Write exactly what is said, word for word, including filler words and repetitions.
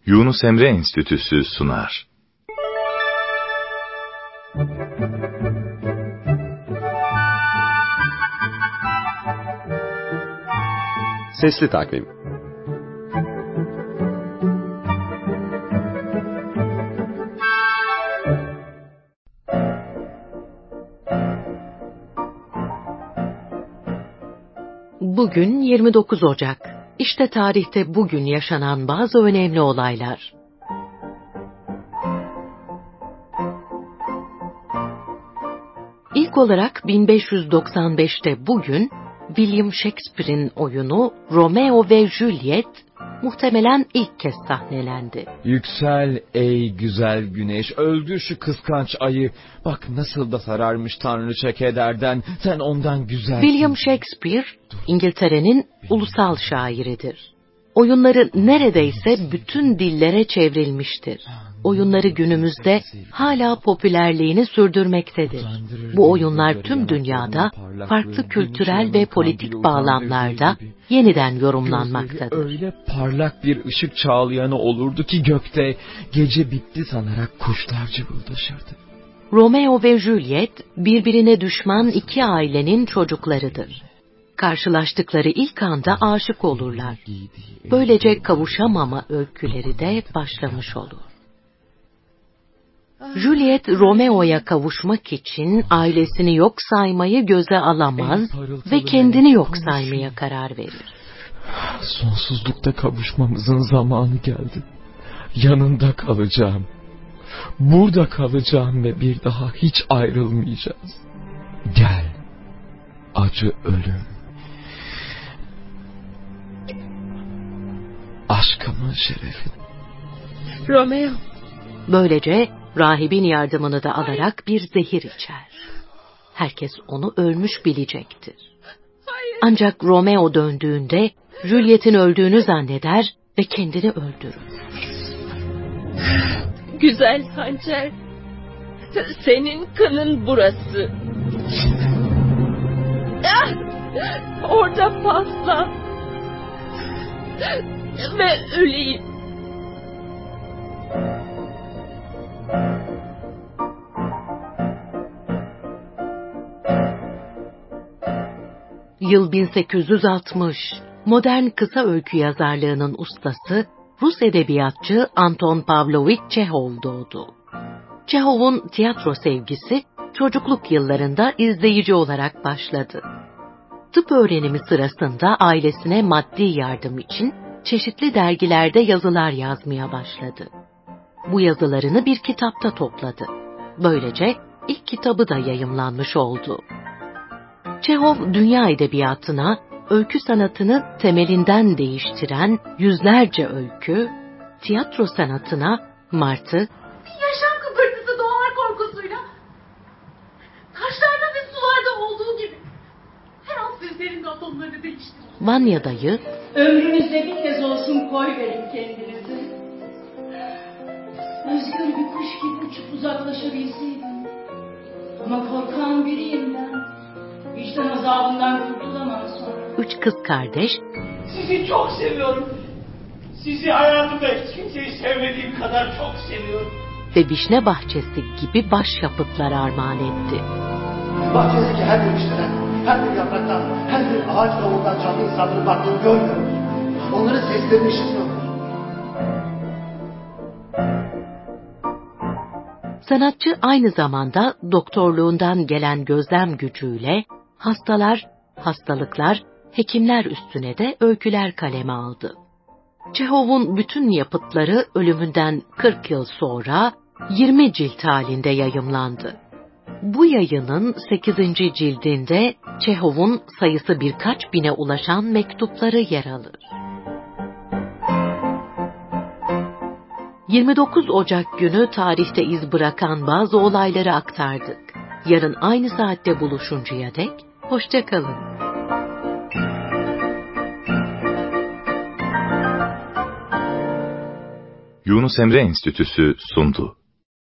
Yunus Emre Enstitüsü sunar. Sesli Takvim. Bugün yirmi dokuz Ocak. İşte tarihte bugün yaşanan bazı önemli olaylar. İlk olarak bin beş yüz doksan beşte bugün William Shakespeare'in oyunu Romeo ve Juliet muhtemelen ilk kez sahnelendi. Yüksel ey güzel güneş, öldür şu kıskanç ayı. Bak nasıl da sararmış tanrıça kederden, sen ondan güzelsin. William Shakespeare, İngiltere'nin ulusal şairidir. Oyunları neredeyse bütün dillere çevrilmiştir. Oyunları günümüzde hala popülerliğini sürdürmektedir. Bu oyunlar tüm dünyada farklı kültürel ve politik bağlamlarda yeniden yorumlanmaktadır. Öyle parlak bir ışık çağlayanı olurdu ki gökte, gece bitti sanarak kuşlar cıvıldaşırdı. Romeo ve Juliet birbirine düşman iki ailenin çocuklarıdır. Karşılaştıkları ilk anda aşık olurlar. Böylece kavuşamama öyküleri de başlamış olur. Juliet, Romeo'ya kavuşmak için ailesini yok saymayı göze alamaz ve kendini yok saymaya karar verir. Sonsuzlukta kavuşmamızın zamanı geldi. Yanında kalacağım. Burada kalacağım ve bir daha hiç ayrılmayacağız. Gel, acı ölüm. Aşkımın şerefine. Romeo. Böylece rahibin yardımını da alarak bir zehir içer. Herkes onu ölmüş bilecektir. Ancak Romeo döndüğünde Juliet'in öldüğünü zanneder ve kendini öldürür. Güzel hançer, senin kanın burası. Ah! Orada pasla ve öleyim. Yıl bin sekiz yüz altmış. Modern kısa öykü yazarlığının ustası Rus edebiyatçı Anton Pavlovich Çehov doğdu. Çehov'un tiyatro sevgisi çocukluk yıllarında izleyici olarak başladı. Tıp öğrenimi sırasında ailesine maddi yardım için çeşitli dergilerde yazılar yazmaya başladı. Bu yazılarını bir kitapta topladı. Böylece ilk kitabı da yayımlanmış oldu. Çehov, dünya edebiyatına, öykü sanatını temelinden değiştiren yüzlerce öykü, tiyatro sanatına Martı, bir yaşam kıpırtısı doğar korkusuyla, taşlarda ve sularda olduğu gibi her an sözlerinde atomları değiştirir. Vanya'dayı, ömrünüzde bir kez olsun koy verin kendinizi. Özgür bir kuş gibi uçup uzaklaşabilseydim. Ama korkan biriyim ben. Vicdan azabından kurtulamam sonra. Üç kız kardeş, sizi çok seviyorum. Sizi hayatımda hiç kimseyi sevmediğim kadar çok seviyorum. Ve Vişne Bahçesi gibi başyapıtlar armağan etti. Bahçedeki her bir vişneden, her bir yapraktan, her bir ağaç dalından canlı insanların baktığını görmüyoruz. Onların seslerini işitiyoruz. Sanatçı aynı zamanda doktorluğundan gelen gözlem gücüyle hastalar, hastalıklar, hekimler üstüne de öyküler kaleme aldı. Çehov'un bütün yapıtları ölümünden kırk yıl sonra yirmi cilt halinde yayımlandı. Bu yayının sekizinci cildinde Çehov'un sayısı birkaç bine ulaşan mektupları yer alır. yirmi dokuz Ocak günü tarihte iz bırakan bazı olayları aktardık. Yarın aynı saatte buluşuncaya dek hoşça kalın. Yunus Emre Enstitüsü sundu.